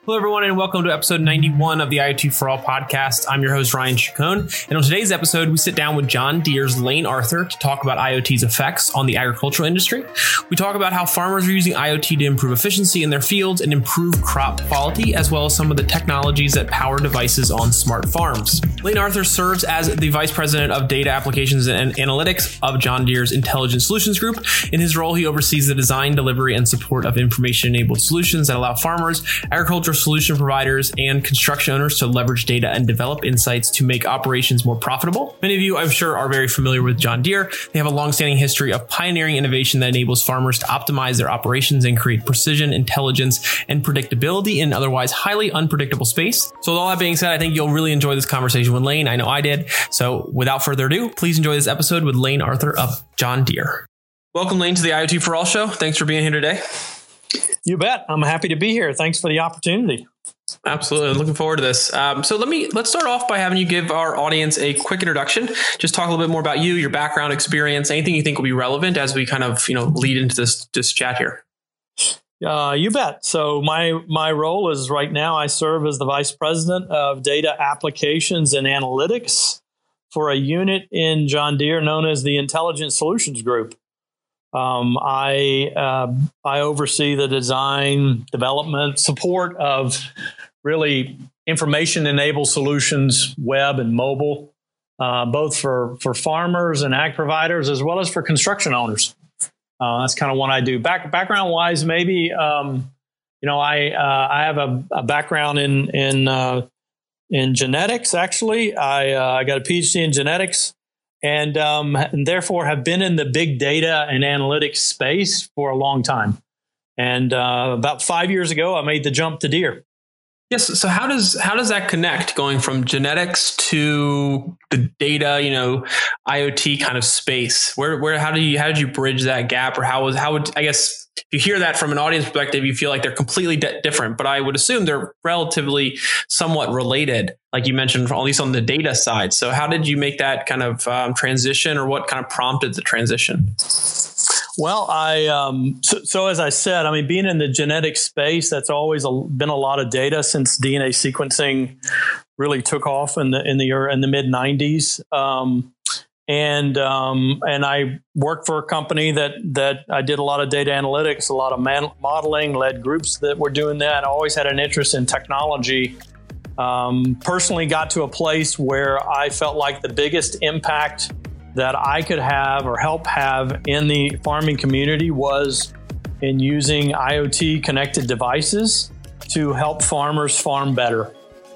Hello, everyone, and welcome to episode 91 of the IoT for All podcast. I'm your host, Ryan Chacon. And on today's episode, we sit down with John Deere's Lane Arthur to talk about IoT's effects on the agricultural industry. We talk about how farmers are using IoT to improve efficiency in their fields and improve crop quality, as well as some of the technologies that power devices on smart farms. Lane Arthur serves as the Vice President of Data Applications and Analytics of John Deere's Intelligent Solutions Group. In his role, he oversees the design, delivery, and support of information-enabled solutions that allow farmers, agricultural solution providers, and construction owners to leverage data and develop insights to make operations more profitable. Many of you, I'm sure, are very familiar with John Deere. They have a long-standing history of pioneering innovation that enables farmers to optimize their operations and create precision, intelligence, and predictability in otherwise highly unpredictable space. So with all that being said, I think you'll really enjoy this conversation with Lane. I know I did. So without further ado, please enjoy this episode with Lane Arthur of John Deere. Welcome, Lane, to the IoT for All show. Thanks for being here today. You bet. I'm happy to be here. Thanks for the opportunity. Absolutely. Looking forward to this. So let's start off by having you give our audience a quick introduction. Just talk a little bit more about you, your background, experience, anything you think will be relevant as we kind of, lead into this chat here. You bet. So my role is right now I serve as the Vice President of Data Applications and Analytics for a unit in John Deere known as the Intelligent Solutions Group. I oversee the design, development, support of really information-enabled solutions, web and mobile, both for farmers and ag providers, as well as for construction owners. That's kind of what I do. Background-wise, maybe, I have a background in genetics. Actually, I got a PhD in genetics. And therefore have been in the big data and analytics space for a long time. And about 5 years ago, I made the jump to Deere. Yes. So how does that connect, going from genetics to the data, IoT kind of space? How did you bridge that gap, or how would I guess if you hear that from an audience perspective, you feel like they're completely different, but I would assume they're relatively somewhat related, like you mentioned, at least on the data side. So how did you make that kind of transition, or what kind of prompted the transition? Well, so as I said, being in the genetic space, that's always been a lot of data since DNA sequencing really took off in the mid 90s. And I worked for a company that I did a lot of data analytics, a lot of modeling, led groups that were doing that. I always had an interest in technology. Personally got to a place where I felt like the biggest impact that I could have or help have in the farming community was in using IoT connected devices to help farmers farm better.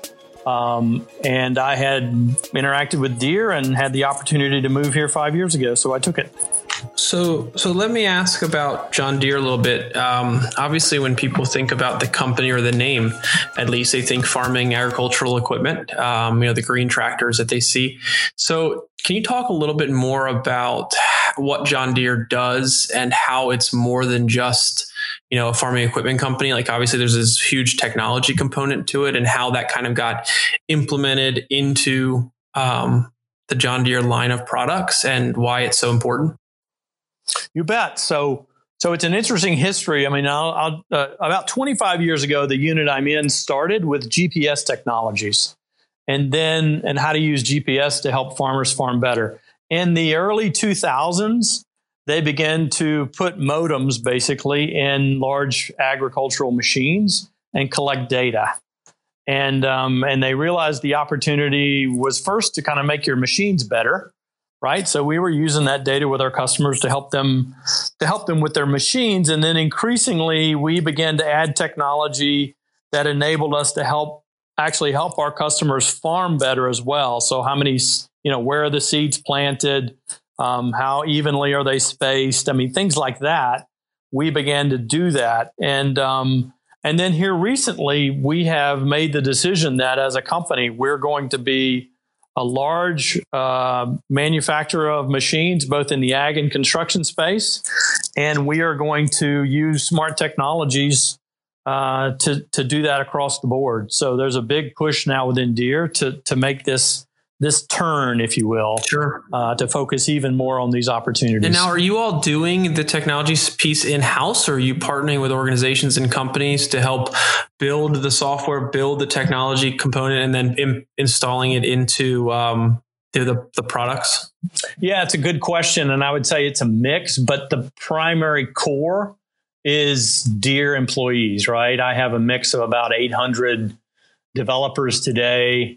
And I had interacted with Deere and had the opportunity to move here 5 years ago, so I took it. So let me ask about John Deere a little bit. Obviously, when people think about the company or the name, at least they think farming, agricultural equipment, the green tractors that they see. So can you talk a little bit more about what John Deere does and how it's more than just a farming equipment company? Like, obviously there's this huge technology component to it, and how that kind of got implemented into the John Deere line of products and why it's so important. You bet. So it's an interesting history. About 25 years ago, the unit I'm in started with GPS technologies and how to use GPS to help farmers farm better. In the early 2000s, they began to put modems basically in large agricultural machines and collect data. And they realized the opportunity was first to kind of make your machines better, right? So we were using that data with our customers to help them with their machines. And then increasingly, we began to add technology that enabled us to help our customers farm better as well. So how many, where are the seeds planted? How evenly are they spaced? Things like that. We began to do that. And then here recently, we have made the decision that as a company, we're going to be a large manufacturer of machines, both in the ag and construction space. And we are going to use smart technologies to do that across the board. So there's a big push now within Deere to make this this turn, if you will, sure, to focus even more on these opportunities. And now, are you all doing the technology piece in-house, or are you partnering with organizations and companies to help build the software, build the technology component, and then installing it into the products? Yeah, it's a good question. And I would say it's a mix, but the primary core is Deere employees, right? I have a mix of about 800 developers today.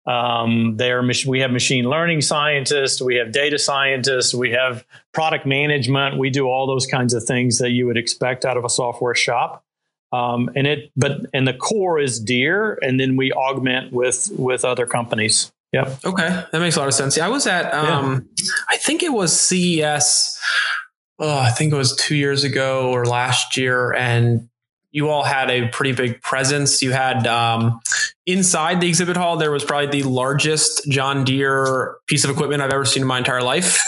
We have machine learning scientists, we have data scientists, we have product management. We do all those kinds of things that you would expect out of a software shop. And the core is Deere, and then we augment with other companies. Yep. Okay, that makes a lot of sense. Yeah, I was at I think it was CES. I think it was 2 years ago or last year, and you all had a pretty big presence. You had inside the exhibit hall, there was probably the largest John Deere piece of equipment I've ever seen in my entire life.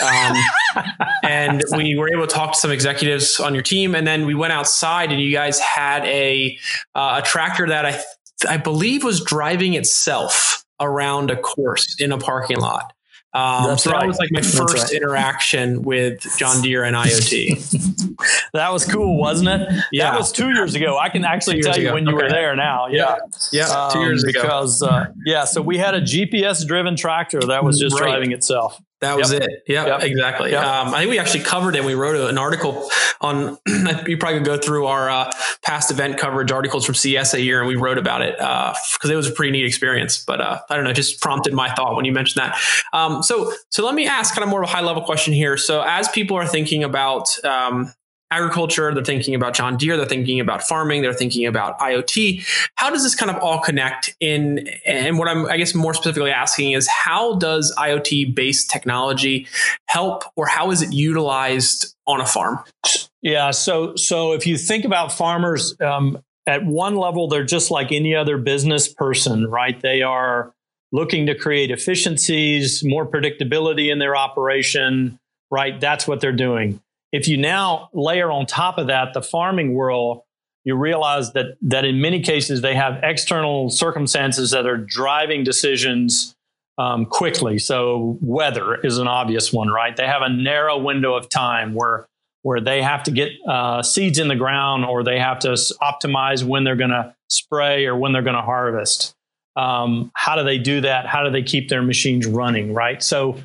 And we were able to talk to some executives on your team. And then we went outside, and you guys had a tractor that I believe was driving itself around a course in a parking lot. So that was like my first interaction with John Deere and IoT. That was cool, wasn't it? Yeah. That was 2 years ago. I can actually tell you when you were there now. Yeah. 2 years ago. Because, so we had a GPS driven tractor that was just driving itself. That was it. Yep, exactly. Yep. I think we actually covered it. We wrote an article on, you probably could go through our past event coverage articles from CES a year, and we wrote about it because it was a pretty neat experience. But I don't know, it just prompted my thought when you mentioned that. So let me ask kind of more of a high level question here. So as people are thinking about agriculture, they're thinking about John Deere, they're thinking about farming, they're thinking about IoT. How does this kind of all connect in? And what I'm, I guess, more specifically asking is, how does IoT based technology help, or how is it utilized on a farm? Yeah. So if you think about farmers, at one level, they're just like any other business person, right? They are looking to create efficiencies, more predictability in their operation, right? That's what they're doing. If you now layer on top of that the farming world, you realize that in many cases they have external circumstances that are driving decisions quickly. So weather is an obvious one, right? They have a narrow window of time where they have to get seeds in the ground, or they have to optimize when they're going to spray or when they're going to harvest. How do they do that? How do they keep their machines running, right? So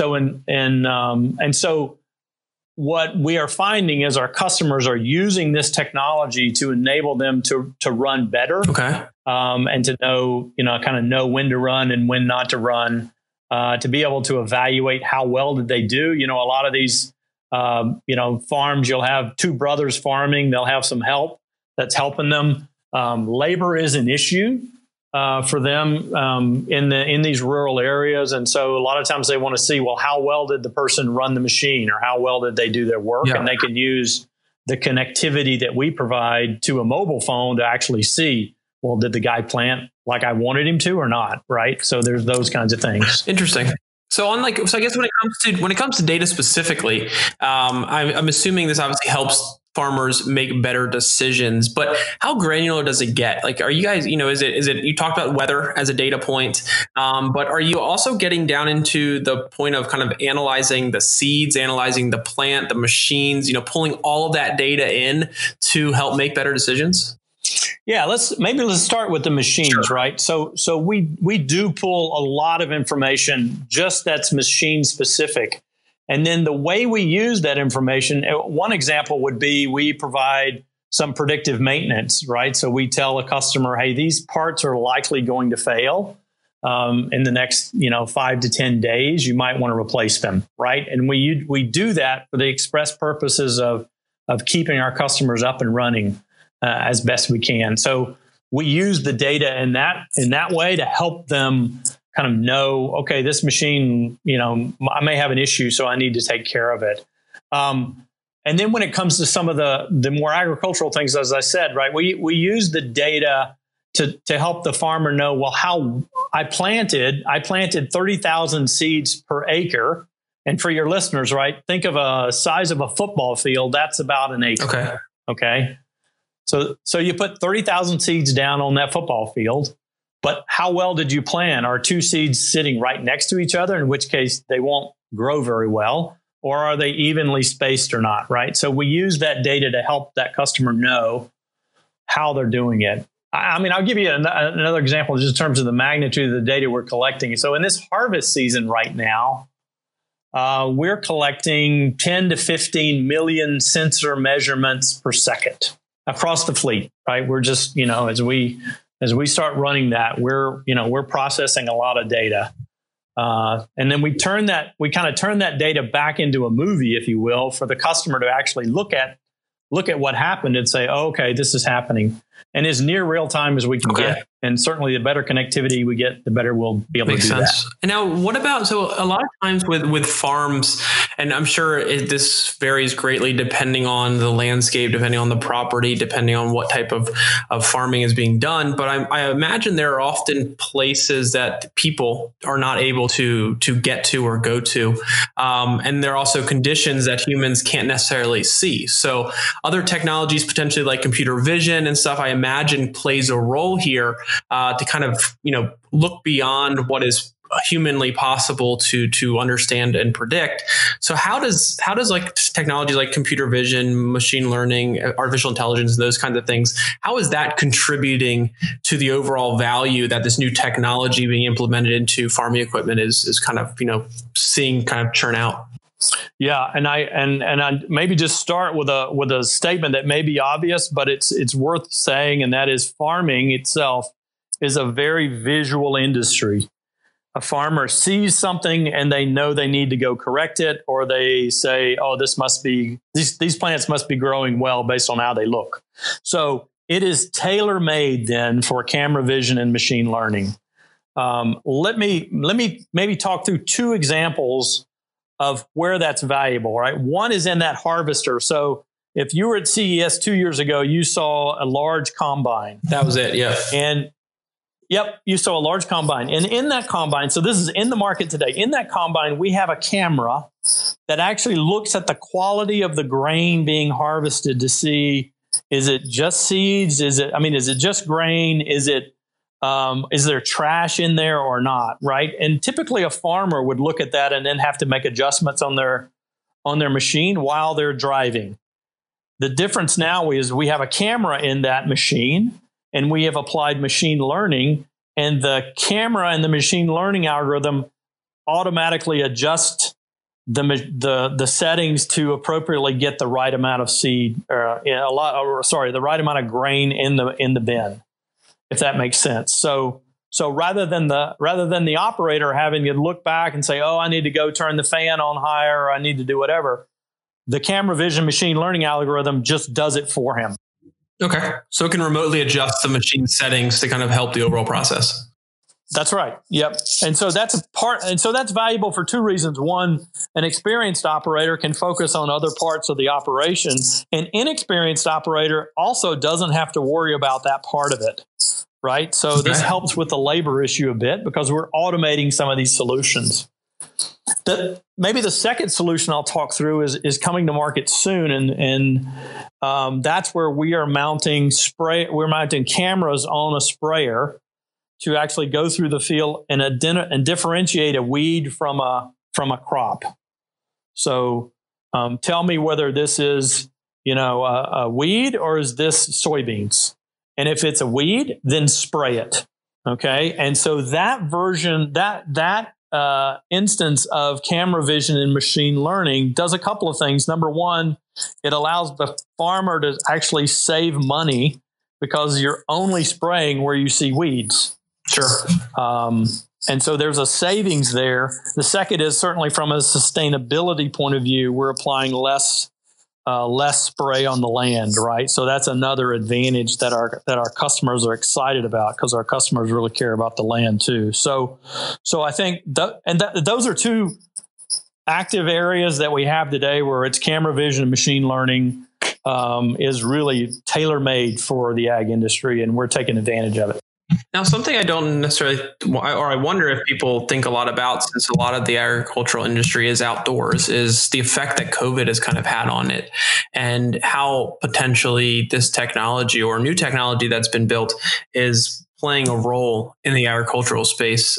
what we are finding is our customers are using this technology to enable them to run better. Okay. And to know when to run and when not to run, to be able to evaluate how well did they do. A lot of these, farms, you'll have two brothers farming. They'll have some help that's helping them. Labor is an issue for them in these rural areas. And so a lot of times they want to see, well, how well did the person run the machine, or how well did they do their work? Yeah. And they can use the connectivity that we provide to a mobile phone to actually see, well, did the guy plant like I wanted him to or not? Right. So there's those kinds of things. Interesting. So I guess when it comes to data specifically, I'm assuming this obviously helps farmers make better decisions, but how granular does it get? Like, are you guys, is it, you talked about weather as a data point, but are you also getting down into the point of kind of analyzing the seeds, analyzing the plant, the machines, pulling all of that data in to help make better decisions? Yeah, let's start with the machines, sure. Right? So we do pull a lot of information just that's machine specific. And then the way we use that information, one example would be we provide some predictive maintenance, right? So we tell a customer, hey, these parts are likely going to fail in the next 5 to 10 days. You might want to replace them, right? And we do that for the express purposes of keeping our customers up and running as best we can. So we use the data in that way to help them kind of know, okay, this machine, I may have an issue, so I need to take care of it. And then when it comes to some of the more agricultural things, as I said, right, we use the data to help the farmer know, well, how I planted 30,000 seeds per acre. And for your listeners, right, think of a size of a football field. That's about an acre. Okay. So you put 30,000 seeds down on that football field. But how well did you plan? Are two seeds sitting right next to each other, in which case they won't grow very well? Or are they evenly spaced or not, right? So we use that data to help that customer know how they're doing it. I mean, I'll give you another example just in terms of the magnitude of the data we're collecting. So in this harvest season right now, we're collecting 10 to 15 million sensor measurements per second across the fleet, right? We're just, as we start running that, we're processing a lot of data. And then we kind of turn that data back into a movie, if you will, for the customer to actually look at what happened and say, oh, okay, this is happening. And as near real time as we can get. And certainly the better connectivity we get, the better we'll be able to do that. And now what about, so a lot of times with farms, and I'm sure this varies greatly depending on the landscape, depending on the property, depending on what type of farming is being done. But I imagine there are often places that people are not able to get to or go to. And there are also conditions that humans can't necessarily see. So other technologies, potentially like computer vision and stuff, I imagine plays a role here to kind of, look beyond what is humanly possible to understand and predict. So how does like technology like computer vision, machine learning, artificial intelligence, those kinds of things, how is that contributing to the overall value that this new technology being implemented into farming equipment is kind of, seeing kind of churn out? Yeah, and I maybe just start with a statement that may be obvious, but it's worth saying, and that is farming itself is a very visual industry. A farmer sees something and they know they need to go correct it, or they say, oh, these plants must be growing well based on how they look. So it is tailor-made then for camera vision and machine learning. Let me maybe talk through two examples of where that's valuable, right? One is in that harvester. So if you were at CES 2 years ago, you saw a large combine. That was it, yeah. You saw a large combine. And in that combine, so this is in the market today, in that combine, we have a camera that actually looks at the quality of the grain being harvested to see, is it just seeds? Is it just grain? Is there trash in there or not, right? And typically a farmer would look at that and then have to make adjustments on their machine while they're driving. The difference now is we have a camera in that machine, and we have applied machine learning, and the camera and the machine learning algorithm automatically adjust the settings to appropriately get the right amount of seed, the right amount of grain in the bin, if that makes sense. So rather than the operator having to look back and say, oh, I need to go turn the fan on higher, or I need to do whatever, the camera vision machine learning algorithm just does it for him. Okay. So it can remotely adjust the machine settings to kind of help the overall process. That's right. Yep. And so that's valuable for two reasons. One, an experienced operator can focus on other parts of the operation. An inexperienced operator also doesn't have to worry about that part of it. Right. So this helps with the labor issue a bit because we're automating some of these solutions. Maybe the second solution I'll talk through is coming to market soon, and that's where we are mounting cameras on a sprayer to actually go through the field and differentiate a weed from a crop. So tell me whether this is a weed or is this soybeans, and if it's a weed, then spray it. Okay, and so that version that instance of camera vision and machine learning does a couple of things. Number one, it allows the farmer to actually save money because you're only spraying where you see weeds. Sure. And so there's a savings there. The second is certainly from a sustainability point of view, we're applying less spray on the land, right? So that's another advantage that our customers are excited about because our customers really care about the land too. So I think those are two active areas that we have today where it's camera vision and machine learning is really tailor-made for the ag industry, and we're taking advantage of it. Now, something I don't necessarily, or I wonder if people think a lot about, since a lot of the agricultural industry is outdoors, is the effect that COVID has kind of had on it, and how potentially this technology or new technology that's been built is playing a role in the agricultural space.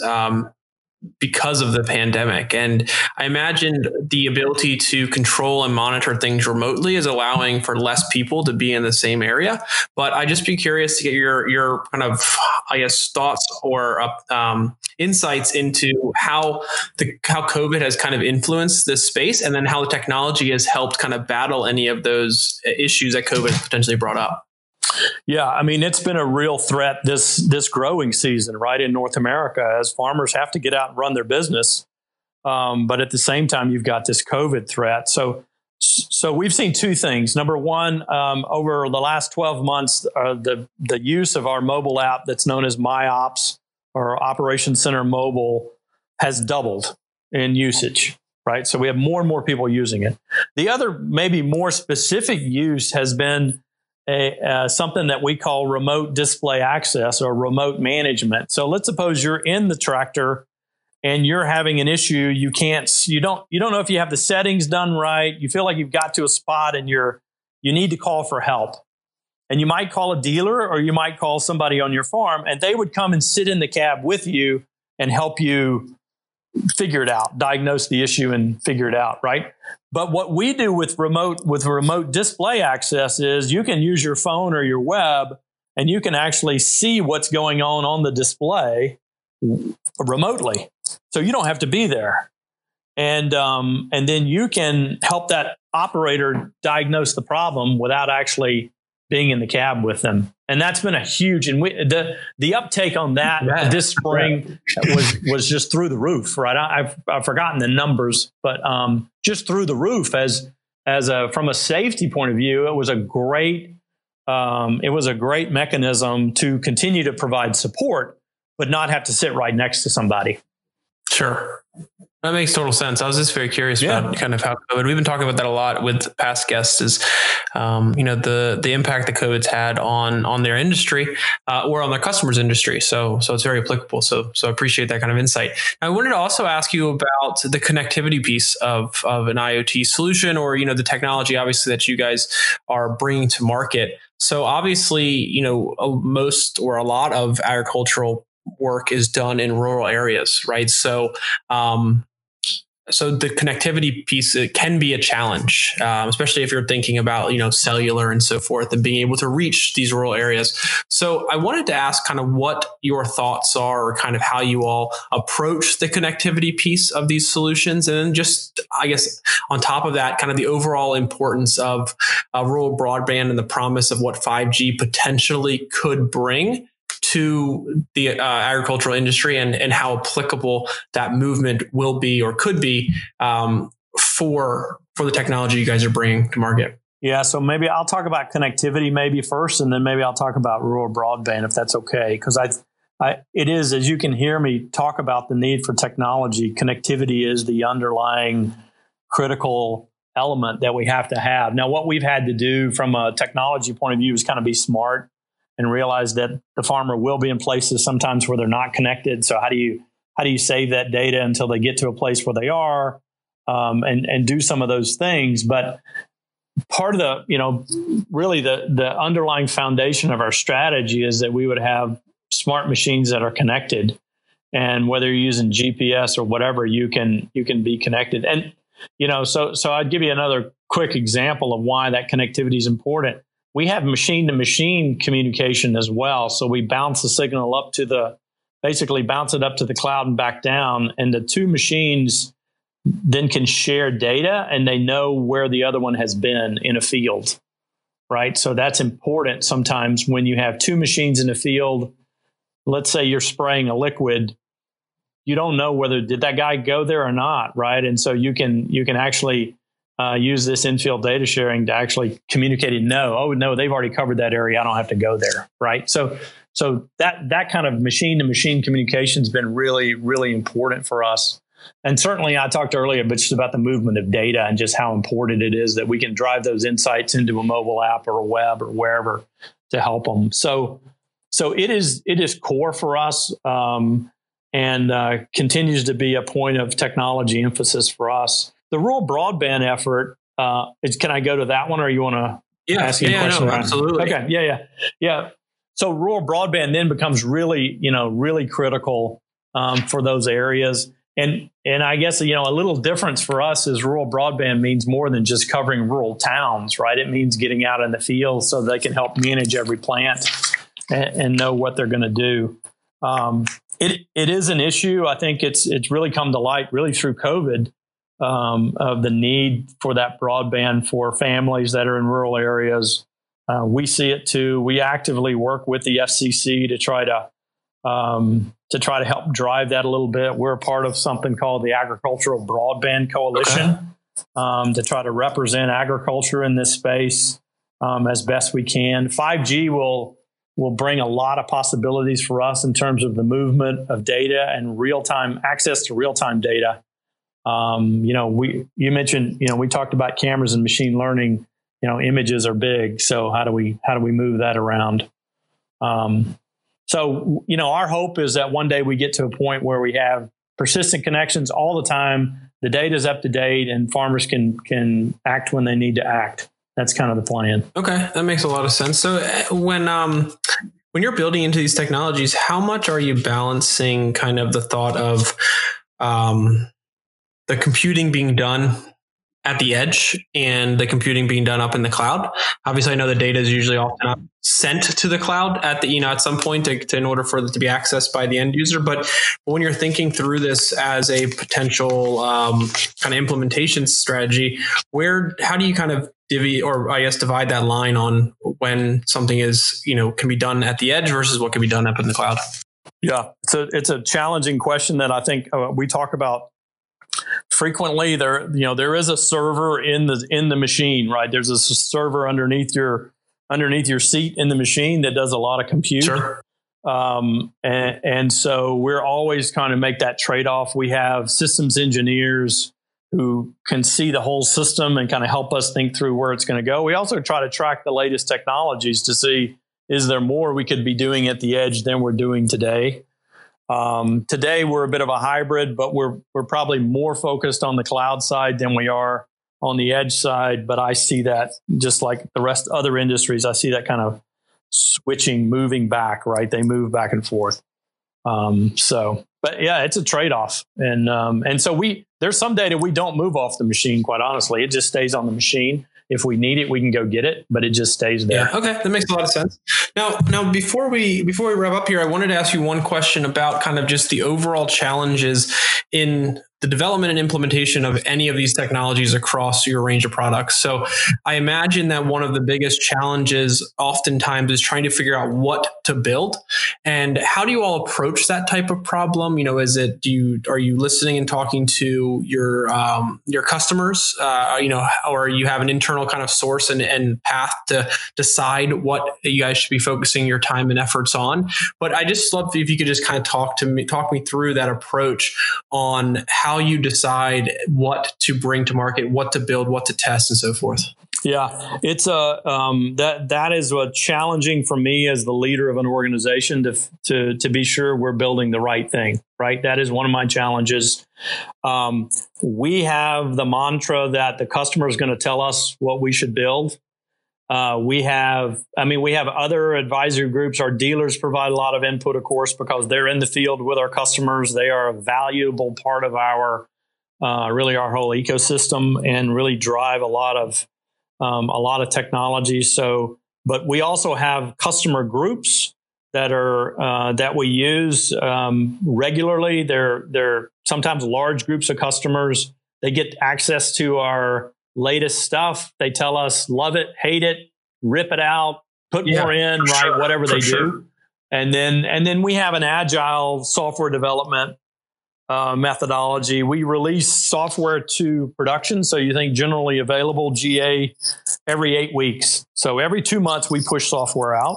Because of the pandemic. And I imagine the ability to control and monitor things remotely is allowing for less people to be in the same area. But I'd just be curious to get your kind of, I guess, thoughts or insights into how COVID has kind of influenced this space, and then how the technology has helped kind of battle any of those issues that COVID potentially brought up. Yeah, I mean, it's been a real threat this growing season, right, in North America, as farmers have to get out and run their business. But at the same time, you've got this COVID threat. So we've seen two things. Number one, over the last 12 months, the use of our mobile app that's known as MyOps or Operations Center Mobile has doubled in usage, right? So we have more and more people using it. The other, maybe more specific use has been something that we call remote display access or remote management. So let's suppose you're in the tractor and you're having an issue. You don't know if you have the settings done right. You feel like you've got to a spot and you need to call for help. And you might call a dealer or you might call somebody on your farm, and they would come and sit in the cab with you and help you figure it out, diagnose the issue and figure it out, right? But what we do with remote display access is you can use your phone or your web, and you can actually see what's going on the display remotely. So you don't have to be there. And then you can help that operator diagnose the problem without actually being in the cab with them. And that's been a huge, and the uptake on that this spring was just through the roof, right? I've forgotten the numbers, but just through the roof as from a safety point of view, it was a great mechanism to continue to provide support, but not have to sit right next to somebody. Sure. That makes total sense. I was just very curious about kind of how COVID, we've been talking about that a lot with past guests, is, the impact that COVID's had on their industry, or on their customers' industry. So it's very applicable. So I appreciate that kind of insight. I wanted to also ask you about the connectivity piece of an IoT solution, or, the technology, obviously, that you guys are bringing to market. So obviously, most or a lot of agricultural work is done in rural areas, right? So the connectivity piece, it can be a challenge, especially if you're thinking about, cellular and so forth, and being able to reach these rural areas. So I wanted to ask kind of what your thoughts are, or kind of how you all approach the connectivity piece of these solutions. And then just, I guess, on top of that, kind of the overall importance of rural broadband and the promise of what 5G potentially could bring to the agricultural industry, and how applicable that movement will be or could be for the technology you guys are bringing to market. Yeah, so maybe I'll talk about connectivity maybe first, and then maybe I'll talk about rural broadband, if that's okay. Because it is, as you can hear me talk about the need for technology, connectivity is the underlying critical element that we have to have. Now, what we've had to do from a technology point of view is kind of be smart and realize that the farmer will be in places sometimes where they're not connected. So how do you save that data until they get to a place where they are, and do some of those things? But part of the, really the underlying foundation of our strategy is that we would have smart machines that are connected, and whether you're using GPS or whatever, you can be connected. And, so I'd give you another quick example of why that connectivity is important. We have machine-to-machine communication as well. So we bounce the signal basically bounce it up to the cloud and back down. And the two machines then can share data, and they know where the other one has been in a field, right? So that's important sometimes when you have two machines in a field. Let's say you're spraying a liquid. You don't know whether did that guy go there or not, right? And so you can actually use this in-field data sharing to actually communicate and know, oh, no, they've already covered that area. I don't have to go there, right? So that kind of machine-to-machine communication has been really, really important for us. And certainly I talked earlier but just about the movement of data and just how important it is that we can drive those insights into a mobile app or a web or wherever to help them. So so it is core for us, and continues to be a point of technology emphasis for us. The rural broadband effort, can I go to that one, or you want to ask me a question? No, absolutely. Okay, yeah. So rural broadband then becomes really critical for those areas. And I guess, a little difference for us is rural broadband means more than just covering rural towns, right? It means getting out in the field so they can help manage every plant and know what they're going to do. It is an issue. I think it's really come to light really through COVID, of the need for that broadband for families that are in rural areas. We see it too. We actively work with the FCC to try to help drive that a little bit. We're a part of something called the Agricultural Broadband Coalition, to try to represent agriculture in this space as best we can. 5G will bring a lot of possibilities for us in terms of the movement of data and real-time access to real-time data. You mentioned, we talked about cameras and machine learning. Images are big. So how do we move that around? So our hope is that one day we get to a point where we have persistent connections all the time. The data is up to date, and farmers can act when they need to act. That's kind of the plan. Okay, that makes a lot of sense. So when you're building into these technologies, how much are you balancing kind of the thought of the computing being done at the edge and the computing being done up in the cloud? Obviously, I know the data is usually often sent to the cloud at some point in order for it to be accessed by the end user. But when you're thinking through this as a potential kind of implementation strategy, how do you kind of divide that line on when something is, can be done at the edge versus what can be done up in the cloud? Yeah, it's a challenging question that I think we talk about frequently. There is a server in the machine, right? There's a server underneath your seat in the machine that does a lot of compute. Sure. And so we're always kind of make that trade-off. We have systems engineers who can see the whole system and kind of help us think through where it's going to go. We also try to track the latest technologies to see, is there more we could be doing at the edge than we're doing today? Today we're a bit of a hybrid, but we're probably more focused on the cloud side than we are on the edge side. But I see that just like the rest of other industries, I see that kind of moving back, right? They move back and forth. But yeah, it's a trade-off. And so there's some data we don't move off the machine, quite honestly. It just stays on the machine. If we need it, we can go get it, but it just stays there. Yeah, okay, that makes a lot of sense. Now, before we wrap up here, I wanted to ask you one question about kind of just the overall challenges in the development and implementation of any of these technologies across your range of products. So I imagine that one of the biggest challenges oftentimes is trying to figure out what to build. And how do you all approach that type of problem? Are you listening and talking to your customers, or you have an internal kind of source and path to decide what you guys should be focusing your time and efforts on? But I just love if you could just kind of talk me through that approach on how you decide what to bring to market, what to build, what to test, and so forth. Yeah, it's that is what challenging for me as the leader of an organization to be sure we're building the right thing. Right, that is one of my challenges. We have the mantra that the customer is going to tell us what we should build. We have other advisory groups. Our dealers provide a lot of input, of course, because they're in the field with our customers. They are a valuable part of our whole ecosystem and really drive a lot of technology. So, but we also have customer groups that we use regularly. They're sometimes large groups of customers. They get access to our latest stuff. They tell us, love it, hate it, rip it out, put more in, right? Sure, whatever they sure. do. And then we have an agile software development methodology. We release software to production. So you think generally available GA every 8 weeks. So every 2 months we push software out.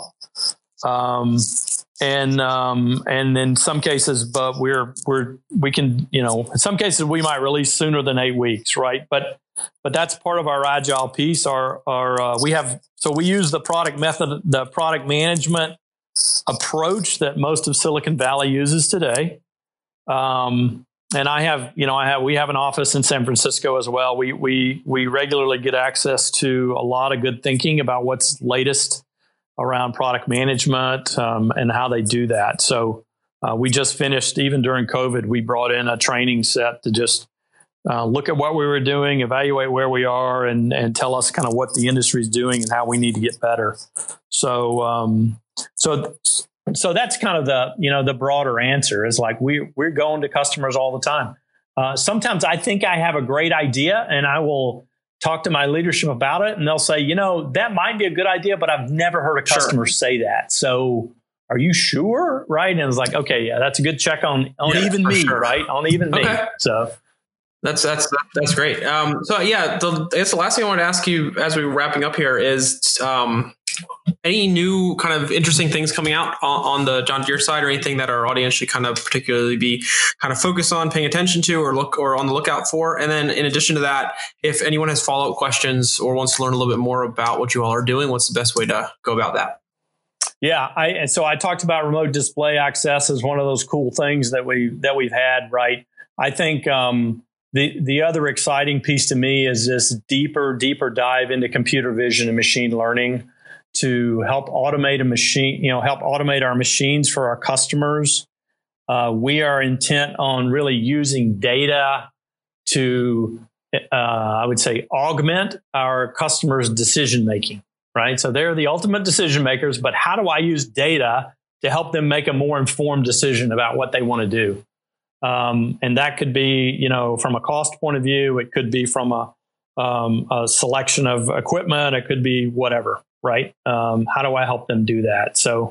And in some cases, but we can, in some cases we might release sooner than 8 weeks, right? But that's part of our agile piece. We use the product management approach that most of Silicon Valley uses today. And we have an office in San Francisco as well. We regularly get access to a lot of good thinking about what's latest around product management and how they do that. So we just finished, even during COVID, we brought in a training set to just look at what we were doing, evaluate where we are, and tell us kind of what the industry is doing and how we need to get better. So that's kind of the broader answer is like we're going to customers all the time. Sometimes I think I have a great idea and I will talk to my leadership about it and they'll say, that might be a good idea, but I've never heard a customer say that. So are you sure? Right. And it's like, okay, yeah, that's a good check on even me, sure. Right? On even me. So that's great. I guess the last thing I wanted to ask you as we were wrapping up here is, any new kind of interesting things coming out on the John Deere side, or anything that our audience should kind of particularly be kind of focused on, paying attention to, or on the lookout for? And then in addition to that, if anyone has follow-up questions or wants to learn a little bit more about what you all are doing, what's the best way to go about that? Yeah, I talked about remote display access as one of those cool things that we've had, right? I think the other exciting piece to me is this deeper dive into computer vision and machine learning to help automate help automate our machines for our customers. We are intent on really using data to, I would say, augment our customers' decision making. Right. So they're the ultimate decision makers, but how do I use data to help them make a more informed decision about what they want to do? And that could be, from a cost point of view, it could be from a selection of equipment, it could be whatever. Right. How do I help them do that? So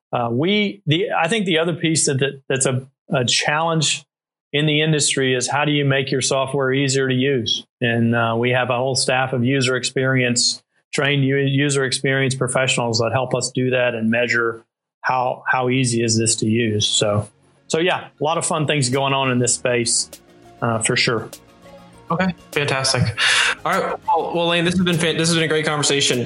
I think the other piece that's a challenge in the industry is how do you make your software easier to use? And we have a whole staff of trained user experience professionals that help us do that and measure how easy is this to use. So yeah, a lot of fun things going on in this space for sure. Okay, fantastic. All right, well, Lane, this has been a great conversation.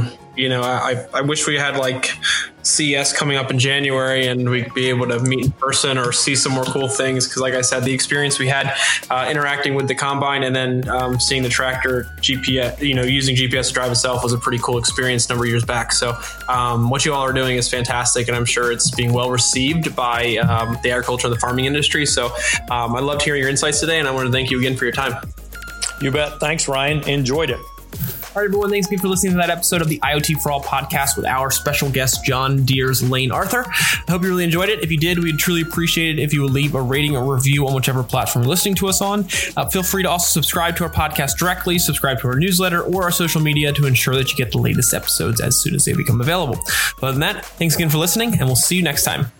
I wish we had like CES coming up in January and we'd be able to meet in person or see some more cool things. Because like I said, the experience we had interacting with the combine and then seeing the tractor GPS, using GPS to drive itself was a pretty cool experience a number of years back. So what you all are doing is fantastic, and I'm sure it's being well received by the agriculture and the farming industry. So I loved hearing your insights today, and I want to thank you again for your time. You bet. Thanks, Ryan. Enjoyed it. All right, everyone. Thanks again for listening to that episode of the IoT for All podcast with our special guest, John Deere's Lane Arthur. I hope you really enjoyed it. If you did, we'd truly appreciate it if you would leave a rating or review on whichever platform you're listening to us on. Feel free to also subscribe to our podcast directly, subscribe to our newsletter or our social media to ensure that you get the latest episodes as soon as they become available. But other than that, thanks again for listening, and we'll see you next time.